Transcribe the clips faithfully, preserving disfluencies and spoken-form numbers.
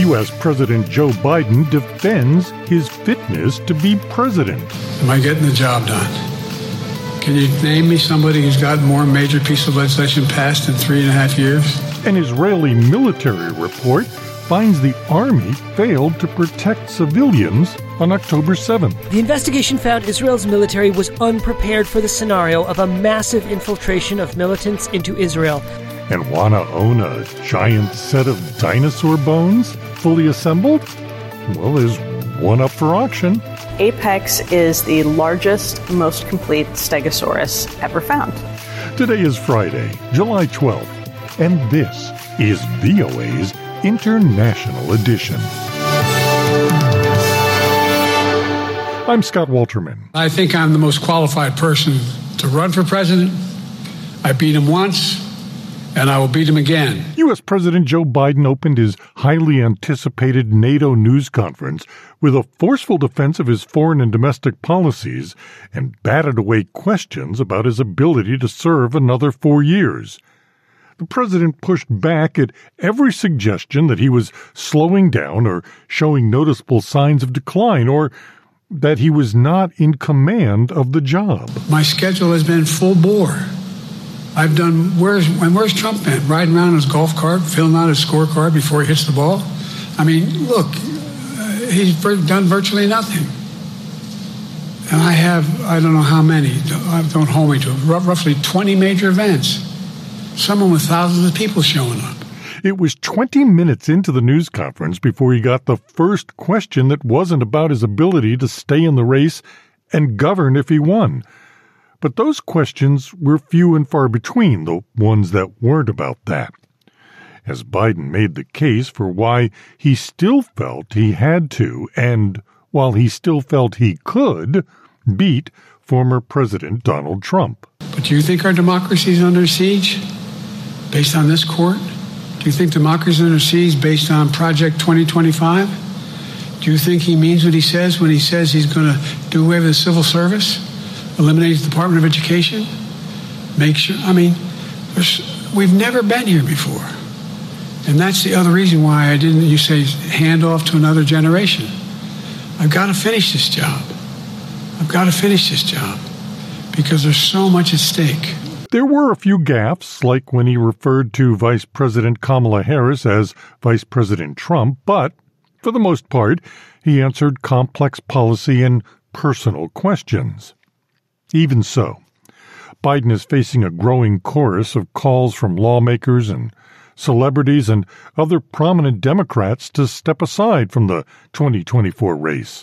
U S President Joe Biden defends his fitness to be president. Am I getting the job done? Can you name me somebody who's got more major piece of legislation passed in three and a half years? An Israeli military report finds the army failed to protect civilians on October seventh. The investigation found Israel's military was unprepared for the scenario of a massive infiltration of militants into Israel. And wanna own a giant set of dinosaur bones, fully assembled? Well, there's one up for auction. Apex is the largest, most complete Stegosaurus ever found. Today is Friday, July twelfth, and this is V O A's International Edition. I'm Scott Walterman. I think I'm the most qualified person to run for president. I beat him once, and I will beat him again. U S President Joe Biden opened his highly anticipated NATO news conference with a forceful defense of his foreign and domestic policies and batted away questions about his ability to serve another four years. The president pushed back at every suggestion that he was slowing down or showing noticeable signs of decline or that he was not in command of the job. My schedule has been full bore. I've done, where's, and where's Trump been? Riding around in his golf cart, filling out his scorecard before he hits the ball? I mean, look, uh, he's done virtually nothing. And I have, I don't know how many, don't hold me to it, roughly twenty major events. Someone with thousands of people showing up. It was twenty minutes into the news conference before he got the first question that wasn't about his ability to stay in the race and govern if he won. But those questions were few and far between, the ones that weren't about that. As Biden made the case for why he still felt he had to, and while he still felt he could, beat former President Donald Trump. But do you think our democracy is under siege based on this court? Do you think democracy is under siege based on Project twenty twenty-five? Do you think he means what he says when he says he's going to do away with the civil service? Eliminate the Department of Education? Make sure, I mean, we've never been here before. And that's the other reason why I didn't, you say, hand off to another generation. I've got to finish this job. I've got to finish this job because there's so much at stake. There were a few gaffes, like when he referred to Vice President Kamala Harris as Vice President Trump, but for the most part, he answered complex policy and personal questions. Even so, Biden is facing a growing chorus of calls from lawmakers and celebrities and other prominent Democrats to step aside from the twenty twenty-four race.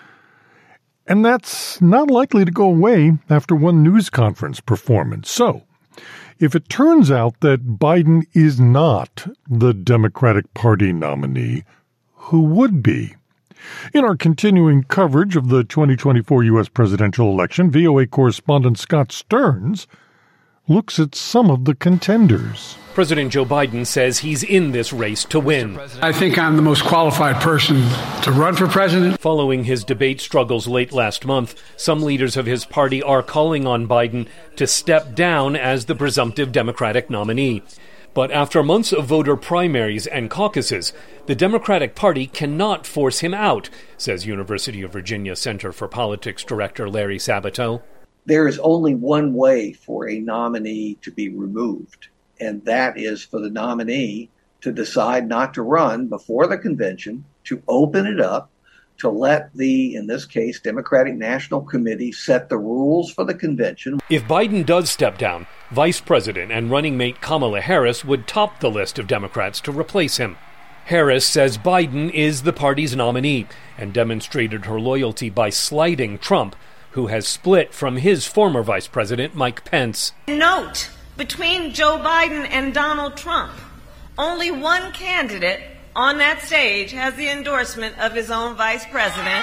And that's not likely to go away after one news conference performance. So, if it turns out that Biden is not the Democratic Party nominee, who would be? In our continuing coverage of the twenty twenty-four U S presidential election, V O A correspondent Scott Stearns looks at some of the contenders. President Joe Biden says he's in this race to win. I think I'm the most qualified person to run for president. Following his debate struggles late last month, some leaders of his party are calling on Biden to step down as the presumptive Democratic nominee. But after months of voter primaries and caucuses, the Democratic Party cannot force him out, says University of Virginia Center for Politics Director Larry Sabato. There is only one way for a nominee to be removed, and that is for the nominee to decide not to run before the convention, to open it up, to let the, in this case, Democratic National Committee set the rules for the convention. If Biden does step down, Vice President and running mate Kamala Harris would top the list of Democrats to replace him. Harris says Biden is the party's nominee and demonstrated her loyalty by slighting Trump, who has split from his former Vice President, Mike Pence. Note, between Joe Biden and Donald Trump, only one candidate on that stage has the endorsement of his own vice president.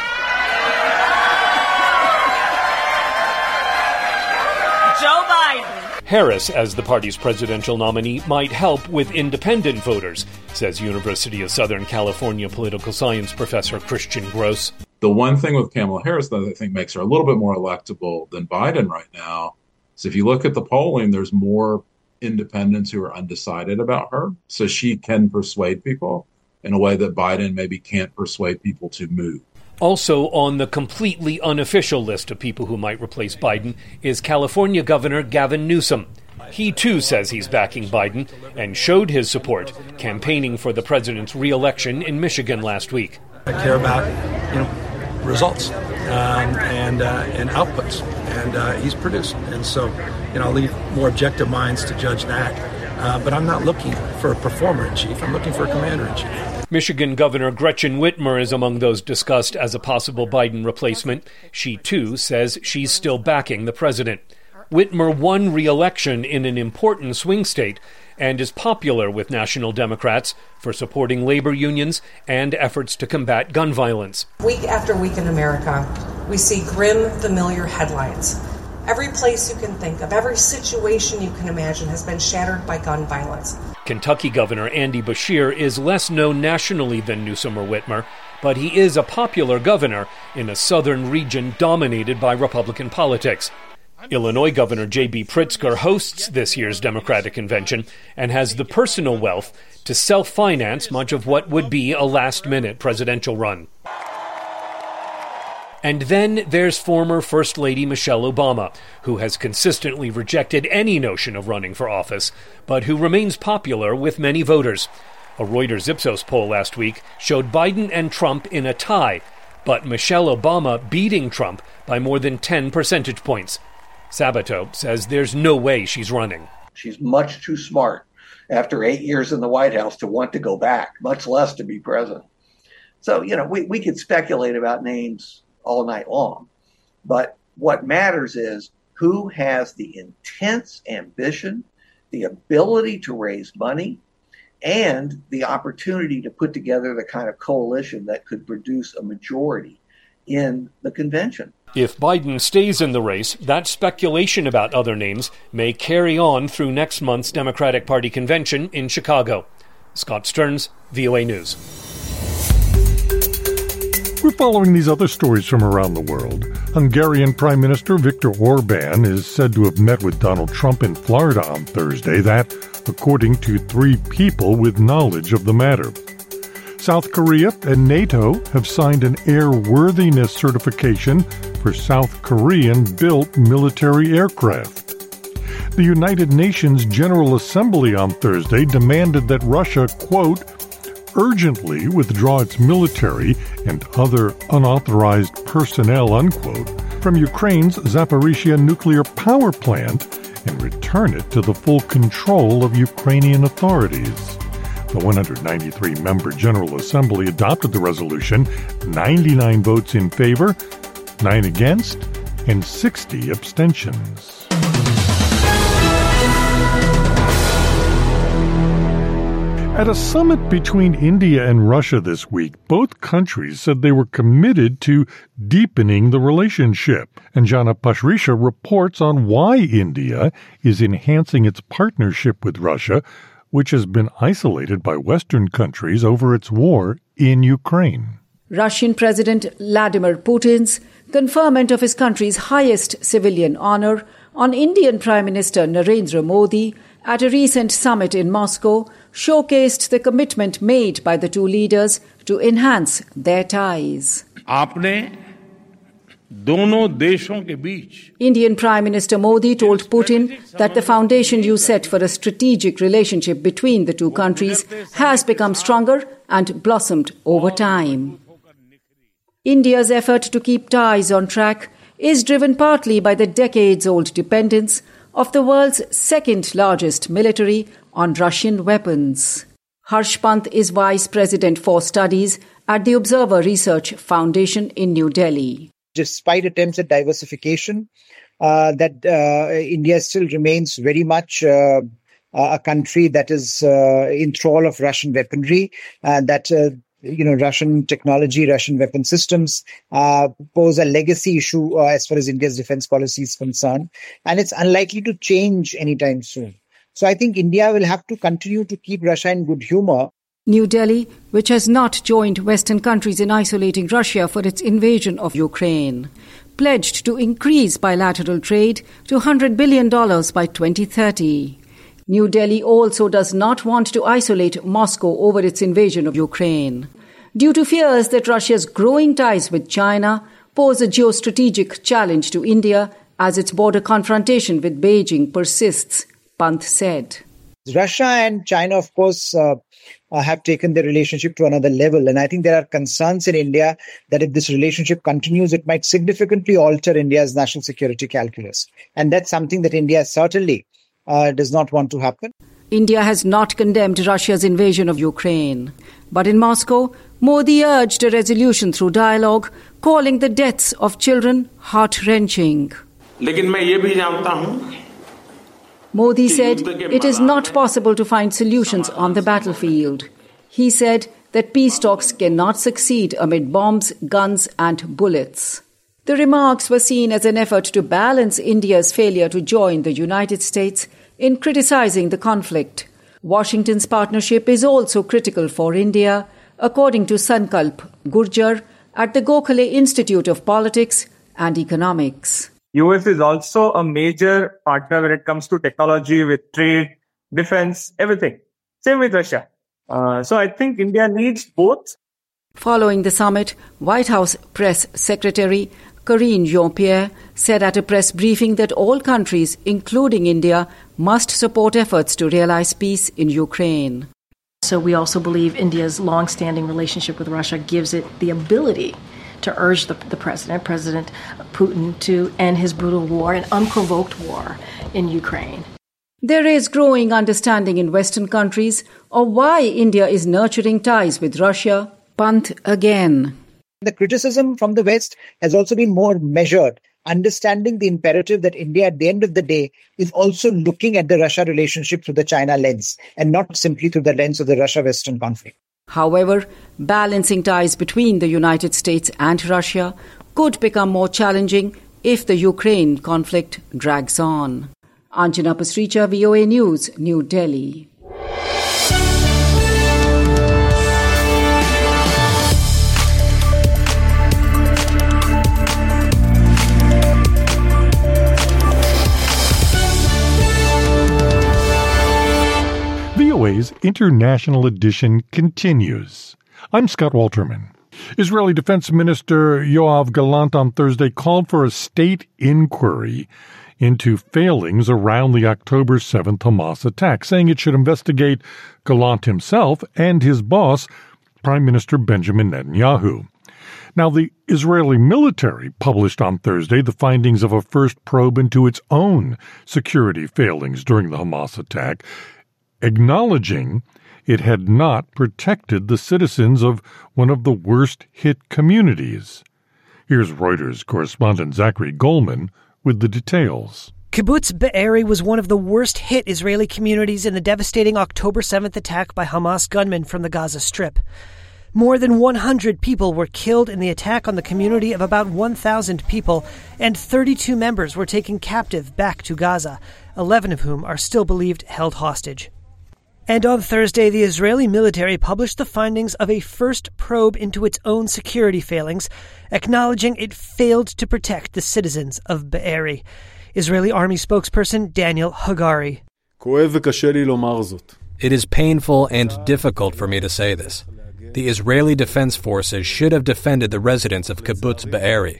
Joe Biden. Harris, as the party's presidential nominee, might help with independent voters, says University of Southern California political science professor Christian Gross. The one thing with Kamala Harris that I think makes her a little bit more electable than Biden right now is if you look at the polling, there's more independents who are undecided about her. So she can persuade people. in a way that Biden maybe can't persuade people to move. Also on the completely unofficial list of people who might replace Biden is California Governor Gavin Newsom. He, too, says he's backing Biden and showed his support campaigning for the president's re-election in Michigan last week. I care about, you know, results um, and uh, and outputs, and uh, he's produced. And so, you know, I'll leave more objective minds to judge that. Uh, but I'm not looking for a performer-in-chief. I'm looking for a commander-in-chief. Michigan Governor Gretchen Whitmer is among those discussed as a possible Biden replacement. She, too, says she's still backing the president. Whitmer won re-election in an important swing state and is popular with national Democrats for supporting labor unions and efforts to combat gun violence. Week after week in America, we see grim, familiar headlines. Every place you can think of, every situation you can imagine has been shattered by gun violence. Kentucky Governor Andy Beshear is less known nationally than Newsom or Whitmer, but he is a popular governor in a southern region dominated by Republican politics. Illinois Governor J B Pritzker hosts this year's Democratic convention and has the personal wealth to self-finance much of what would be a last-minute presidential run. And then there's former First Lady Michelle Obama, who has consistently rejected any notion of running for office, but who remains popular with many voters. A Reuters Ipsos poll last week showed Biden and Trump in a tie, but Michelle Obama beating Trump by more than ten percentage points. Sabato says there's no way she's running. She's much too smart after eight years in the White House to want to go back, much less to be president. So, you know, we, we could speculate about names all night long. But what matters is who has the intense ambition, the ability to raise money, and the opportunity to put together the kind of coalition that could produce a majority in the convention. If Biden stays in the race, that speculation about other names may carry on through next month's Democratic Party convention in Chicago. Scott Stearns, V O A News. We're following these other stories from around the world. Hungarian Prime Minister Viktor Orban is said to have met with Donald Trump in Florida on Thursday, that according to three people with knowledge of the matter. South Korea and NATO have signed an airworthiness certification for South Korean-built military aircraft. The United Nations General Assembly on Thursday demanded that Russia, quote, urgently withdraw its military and other unauthorized personnel, unquote, from Ukraine's Zaporizhzhia nuclear power plant and return it to the full control of Ukrainian authorities. The one hundred ninety-three member General Assembly adopted the resolution, ninety-nine votes in favor, nine against, and sixty abstentions. At a summit between India and Russia this week, both countries said they were committed to deepening the relationship. And Jana Pashrisha reports on why India is enhancing its partnership with Russia, which has been isolated by Western countries over its war in Ukraine. Russian President Vladimir Putin's conferment of his country's highest civilian honor on Indian Prime Minister Narendra Modi at a recent summit in Moscow showcased the commitment made by the two leaders to enhance their ties. Indian Prime Minister Modi told Putin that the foundation you set for a strategic relationship between the two countries has become stronger and blossomed over time. India's effort to keep ties on track is driven partly by the decades-old dependence of the world's second-largest military on Russian weapons. Harsh Pant is Vice President for Studies at the Observer Research Foundation in New Delhi. Despite attempts at diversification, uh, that uh, India still remains very much uh, a country that is uh, in thrall of Russian weaponry, and that uh, you know Russian technology, Russian weapon systems uh, pose a legacy issue uh, as far as India's defense policy is concerned, and it's unlikely to change anytime soon. So I think India will have to continue to keep Russia in good humor. New Delhi, which has not joined Western countries in isolating Russia for its invasion of Ukraine, pledged to increase bilateral trade to one hundred billion dollars by twenty thirty. New Delhi also does not want to isolate Moscow over its invasion of Ukraine. Due to fears that Russia's growing ties with China pose a geostrategic challenge to India as its border confrontation with Beijing persists, Pant said. Russia and China, of course, uh, uh, have taken their relationship to another level. And I think there are concerns in India that if this relationship continues, it might significantly alter India's national security calculus. And that's something that India certainly uh, does not want to happen. India has not condemned Russia's invasion of Ukraine. But in Moscow, Modi urged a resolution through dialogue, calling the deaths of children heart-wrenching. लेकिन मैं ये भी जानता हूं Modi said it is not possible to find solutions on the battlefield. He said that peace talks cannot succeed amid bombs, guns and bullets. The remarks were seen as an effort to balance India's failure to join the United States in criticizing the conflict. Washington's partnership is also critical for India, according to Sankalp Gurjar at the Gokhale Institute of Politics and Economics. U S is also a major partner when it comes to technology, with trade, defense, everything. Same with Russia. Uh, so I think India needs both. Following the summit, White House Press Secretary Karine Jean-Pierre said at a press briefing that all countries, including India, must support efforts to realize peace in Ukraine. So we also believe India's long-standing relationship with Russia gives it the ability to urge the, the president, President Putin, to end his brutal war, an unprovoked war in Ukraine. There is growing understanding in Western countries of why India is nurturing ties with Russia. Pant again. The criticism from the West has also been more measured, understanding the imperative that India, at the end of the day, is also looking at the Russia relationship through the China lens and not simply through the lens of the Russia-Western conflict. However, balancing ties between the United States and Russia could become more challenging if the Ukraine conflict drags on. Anjana Pasricha, V O A News, New Delhi. V O A's International Edition continues. I'm Scott Walterman. Israeli Defense Minister Yoav Gallant on Thursday called for a state inquiry into failings around the October seventh Hamas attack, saying it should investigate Gallant himself and his boss, Prime Minister Benjamin Netanyahu. Now, the Israeli military published on Thursday the findings of a first probe into its own security failings during the Hamas attack, acknowledging it had not protected the citizens of one of the worst-hit communities. Here's Reuters correspondent Zachary Goldman with the details. Kibbutz Be'eri was one of the worst-hit Israeli communities in the devastating October seventh attack by Hamas gunmen from the Gaza Strip. More than one hundred people were killed in the attack on the community of about one thousand people, and thirty-two members were taken captive back to Gaza, eleven of whom are still believed held hostage. And on Thursday, the Israeli military published the findings of a first probe into its own security failings, acknowledging it failed to protect the citizens of Be'eri. Israeli Army spokesperson Daniel Hagari. It is painful and difficult for me to say this. The Israeli Defense Forces should have defended the residents of Kibbutz Be'eri.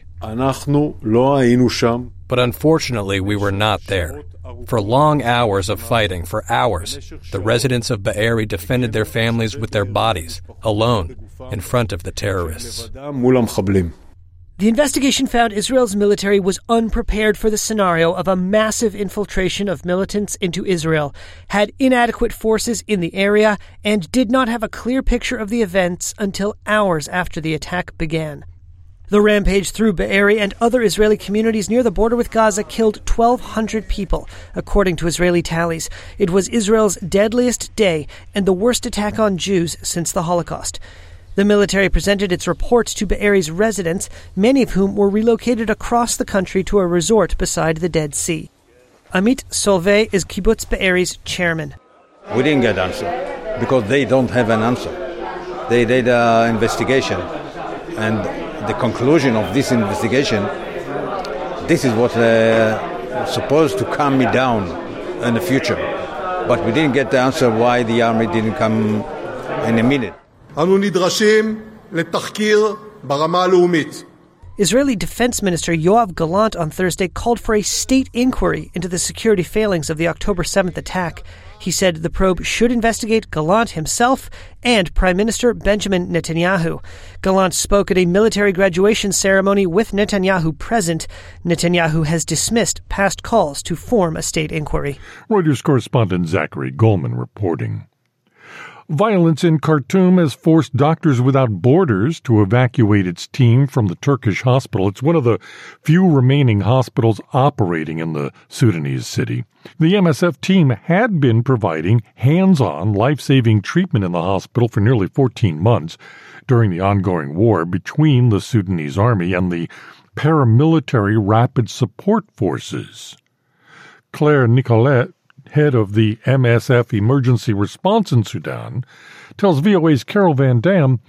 But unfortunately, we were not there. For long hours of fighting, for hours, the residents of Be'eri defended their families with their bodies, alone, in front of the terrorists. The investigation found Israel's military was unprepared for the scenario of a massive infiltration of militants into Israel, had inadequate forces in the area, and did not have a clear picture of the events until hours after the attack began. The rampage through Be'eri and other Israeli communities near the border with Gaza killed twelve hundred people, according to Israeli tallies. It was Israel's deadliest day and the worst attack on Jews since the Holocaust. The military presented its report to Be'eri's residents, many of whom were relocated across the country to a resort beside the Dead Sea. Amit Solvay is Kibbutz Be'eri's chairman. We didn't get an answer because they don't have an answer. They did an investigation, and the conclusion of this investigation, this is what uh, supposed to calm me down in the future. but we didn't get the answer why the army didn't come in a minute. אנו נדרשים לתחקיר ברמה הלאומית. Israeli Defense Minister Yoav Gallant on Thursday called for a state inquiry into the security failings of the October seventh attack. He said the probe should investigate Gallant himself and Prime Minister Benjamin Netanyahu. Gallant spoke at a military graduation ceremony with Netanyahu present. Netanyahu has dismissed past calls to form a state inquiry. Reuters correspondent Zachary Goldman reporting. Violence in Khartoum has forced Doctors Without Borders to evacuate its team from the Turkish hospital. It's one of the few remaining hospitals operating in the Sudanese city. The M S F team had been providing hands-on, life-saving treatment in the hospital for nearly fourteen months during the ongoing war between the Sudanese army and the paramilitary Rapid Support Forces. Claire Nicolet, head of the M S F Emergency Response in Sudan, tells V O A's Carol Van Dam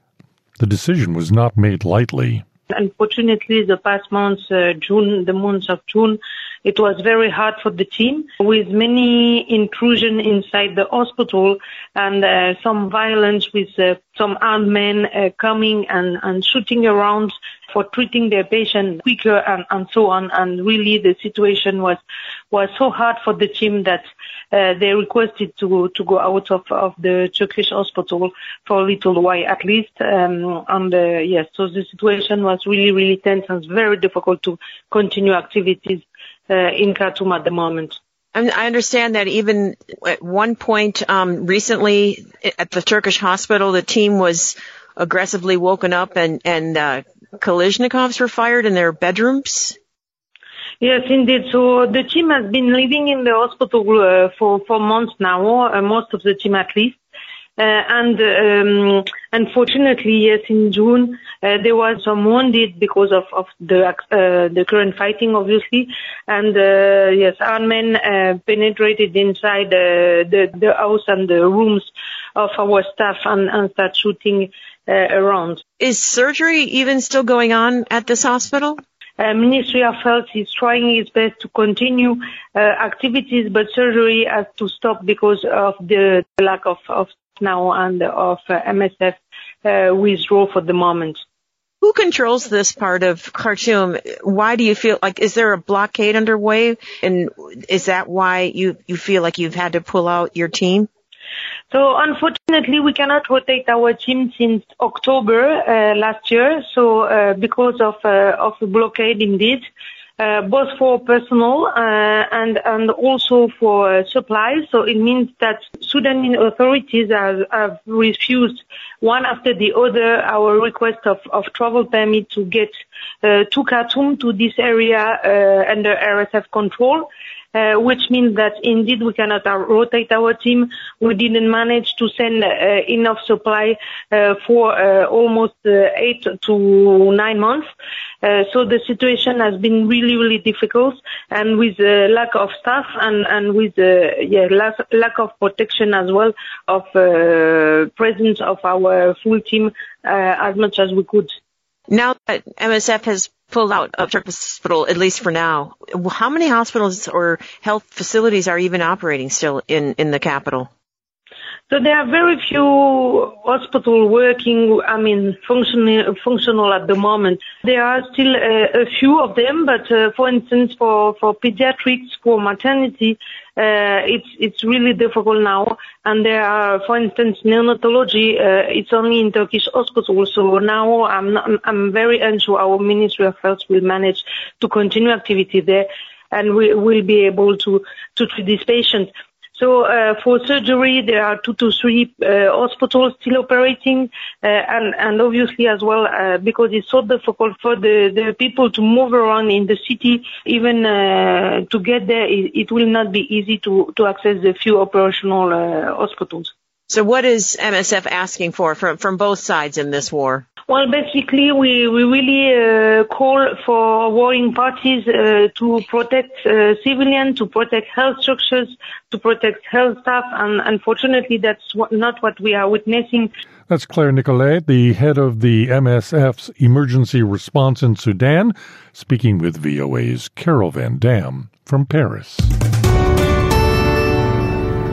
the decision was not made lightly. Unfortunately, the past months, uh, June, the months of June, it was very hard for the team, with many intrusion inside the hospital and uh, some violence with uh, some armed men uh, coming and, and shooting around for treating their patient quicker and, and so on. And really, the situation was was so hard for the team that uh, they requested to to go out of, of the Turkish hospital for a little while at least. Um, and uh, yes, so the situation was really, really tense and very difficult to continue activities Uh, in Khartoum at the moment. And I understand that even at one point um, recently at the Turkish hospital, the team was aggressively woken up and, and uh, Kalashnikovs were fired in their bedrooms. Yes, indeed. So the team has been living in the hospital uh, for, for months now, uh, most of the team at least. Uh, and um, unfortunately, yes, in June uh, there was some wounded because of of the uh, the current fighting, obviously, and uh, yes, armed men uh, penetrated inside uh, the the house and the rooms of our staff and, and start shooting uh, around. Is surgery even still going on at this hospital? Uh, Ministry of Health is trying its best to continue uh, activities, but surgery has to stop because of the lack of, of now and of uh, M S F uh, withdraw for the moment. Who controls this part of Khartoum? Why do you feel like, is there a blockade underway? And is that why you, you feel like you've had to pull out your team? So unfortunately, we cannot rotate our team since October uh, last year. So uh, because of uh, of the blockade, indeed, uh, both for personnel uh, and and also for uh, supplies. So it means that Sudanese authorities have, have refused one after the other our request of, of travel permit to get uh, to Khartoum, to this area uh, under R S F control. Uh, which means that indeed we cannot uh, rotate our team. We didn't manage to send uh, enough supply uh, for uh, almost uh, eight to nine months. Uh, so the situation has been really, really difficult, and with uh, lack of staff and, and with uh, yeah, lack, lack of protection as well of uh, presence of our full team uh, as much as we could. Now that M S F has pulled out of Turkish hospital, at least for now, how many hospitals or health facilities are even operating still in, in the capital? So there are very few hospitals working, I mean, functional, functional at the moment. There are still uh, a few of them, but uh, for instance, for, for pediatrics, for maternity, uh, it's, it's really difficult now. And there are, for instance, neonatology, uh, it's only in Turkish hospitals. So now I'm not, I'm very unsure our Ministry of Health will manage to continue activity there, and we will be able to, to treat these patients. So uh, for surgery, there are two to three uh, hospitals still operating, uh, and, and obviously as well, uh, because it's so difficult for the, the people to move around in the city, even uh, to get there, it, it will not be easy to, to access the few operational uh, hospitals. So what is M S F asking for from, from both sides in this war? Well, basically, we, we really uh, call for warring parties uh, to protect uh, civilians, to protect health structures, to protect health staff, and unfortunately, that's what, not what we are witnessing. That's Claire Nicolet, the head of the M S F's emergency response in Sudan, speaking with V O A's Carol Van Dam from Paris.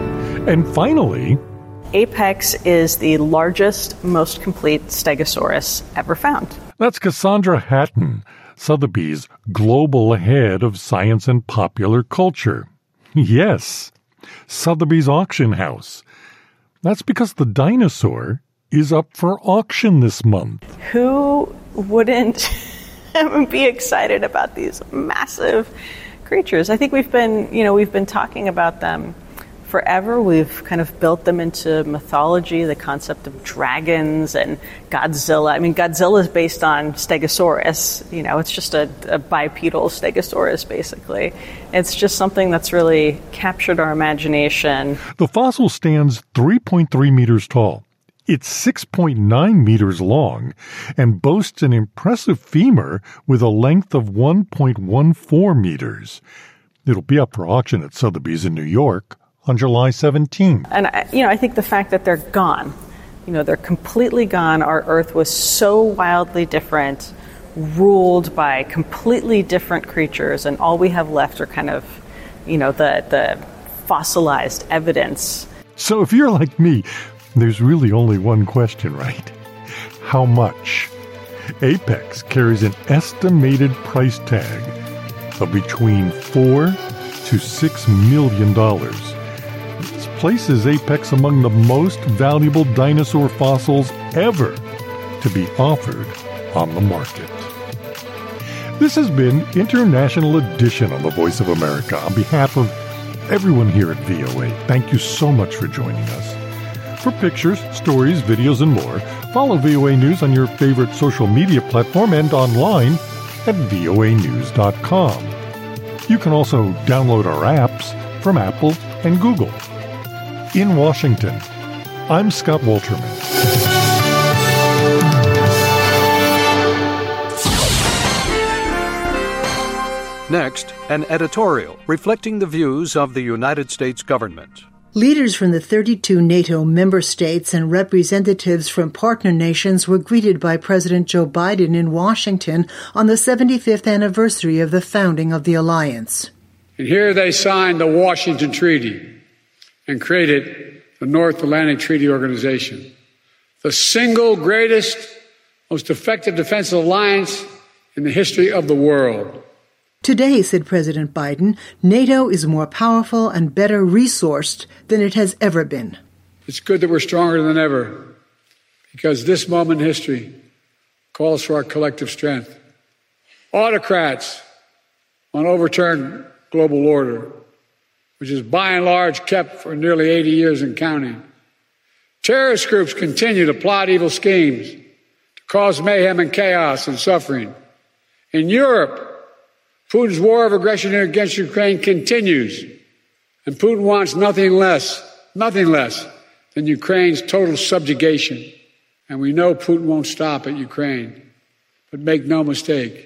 And finally, Apex is the largest, most complete stegosaurus ever found. That's Cassandra Hatton, Sotheby's global head of science and popular culture. Yes, Sotheby's auction house. That's because the dinosaur is up for auction this month. Who wouldn't be excited about these massive creatures? I think we've been, you know, we've been talking about them forever. We've kind of built them into mythology, the concept of dragons and Godzilla. I mean, Godzilla is based on Stegosaurus. You know, it's just a, a bipedal Stegosaurus, basically. It's just something that's really captured our imagination. The fossil stands three point three meters tall. It's six point nine meters long and boasts an impressive femur with a length of one point one four meters. It'll be up for auction at Sotheby's in New York on July seventeenth. And, I, you know, I think the fact that they're gone, you know, they're completely gone. Our Earth was so wildly different, ruled by completely different creatures, and all we have left are kind of, you know, the, the fossilized evidence. So if you're like me, there's really only one question, right? How much? Apex carries an estimated price tag of between four to six million dollars. This places Apex among the most valuable dinosaur fossils ever to be offered on the market. This has been International Edition on the Voice of America. On behalf of everyone here at V O A, thank you so much for joining us. For pictures, stories, videos, and more, follow V O A News on your favorite social media platform and online at V O A news dot com. You can also download our apps from Apple and Google. In Washington, I'm Scott Wolterman. Next, an editorial reflecting the views of the United States government. Leaders from the thirty-two NATO member states and representatives from partner nations were greeted by President Joe Biden in Washington on the seventy-fifth anniversary of the founding of the alliance. And here they signed the Washington Treaty and created the North Atlantic Treaty Organization, the single greatest, most effective defense alliance in the history of the world. Today, said President Biden, NATO is more powerful and better resourced than it has ever been. It's good that we're stronger than ever, because this moment in history calls for our collective strength. Autocrats want to overturn global order, which is by and large kept for nearly eighty years and counting. Terrorist groups continue to plot evil schemes to cause mayhem and chaos and suffering. In Europe, Putin's war of aggression against Ukraine continues, and Putin wants nothing less, nothing less than Ukraine's total subjugation. And we know Putin won't stop at Ukraine. But make no mistake,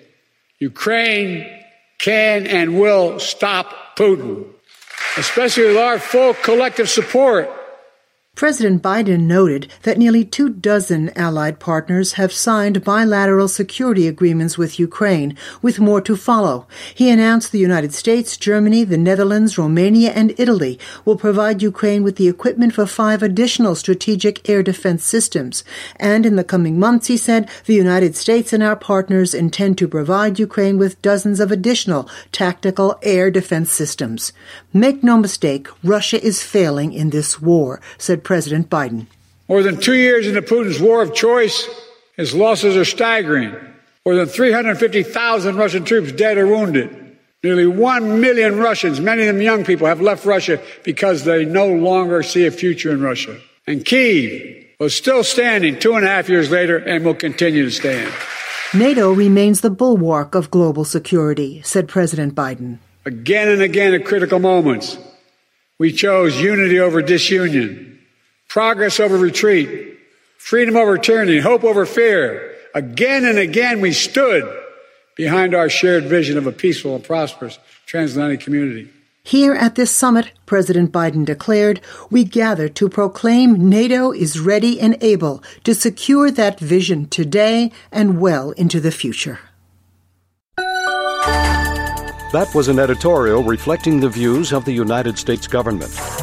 Ukraine can and will stop Putin, especially with our full collective support. President Biden noted that nearly two dozen allied partners have signed bilateral security agreements with Ukraine, with more to follow. He announced the United States, Germany, the Netherlands, Romania, and Italy will provide Ukraine with the equipment for five additional strategic air defense systems. And in the coming months, he said, the United States and our partners intend to provide Ukraine with dozens of additional tactical air defense systems. Make no mistake, Russia is failing in this war, said President Biden. More than two years into Putin's war of choice, his losses are staggering. More than three hundred fifty thousand Russian troops dead or wounded. Nearly one million Russians, many of them young people, have left Russia because they no longer see a future in Russia. And Kyiv was still standing two and a half years later and will continue to stand. NATO remains the bulwark of global security, said President Biden. Again and again at critical moments, we chose unity over disunion, progress over retreat, freedom over tyranny, hope over fear. Again and again, we stood behind our shared vision of a peaceful and prosperous transatlantic community. Here at this summit, President Biden declared, we gather to proclaim NATO is ready and able to secure that vision today and well into the future. That was an editorial reflecting the views of the United States government.